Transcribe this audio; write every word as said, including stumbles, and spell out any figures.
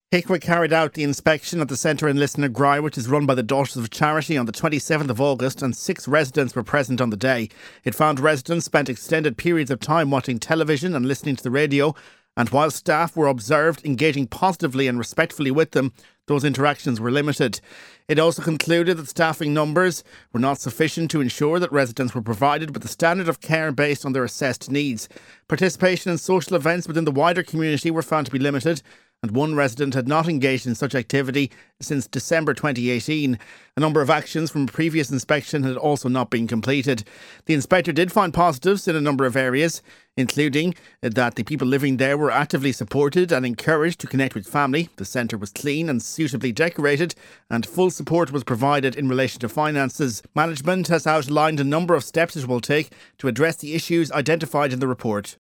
Hickwick carried out the inspection at the centre in Lisnagry, which is run by the Daughters of Charity, on the twenty-seventh of August, and six residents were present on the day. It found residents spent extended periods of time watching television and listening to the radio, and while staff were observed engaging positively and respectfully with them, those interactions were limited. It also concluded that staffing numbers were not sufficient to ensure that residents were provided with the standard of care based on their assessed needs. Participation in social events within the wider community were found to be limited, and one resident had not engaged in such activity since December twenty eighteen. A number of actions from a previous inspection had also not been completed. The inspector did find positives in a number of areas, including that the people living there were actively supported and encouraged to connect with family. The centre was clean and suitably decorated, and full support was provided in relation to finances. Management has outlined a number of steps it will take to address the issues identified in the report.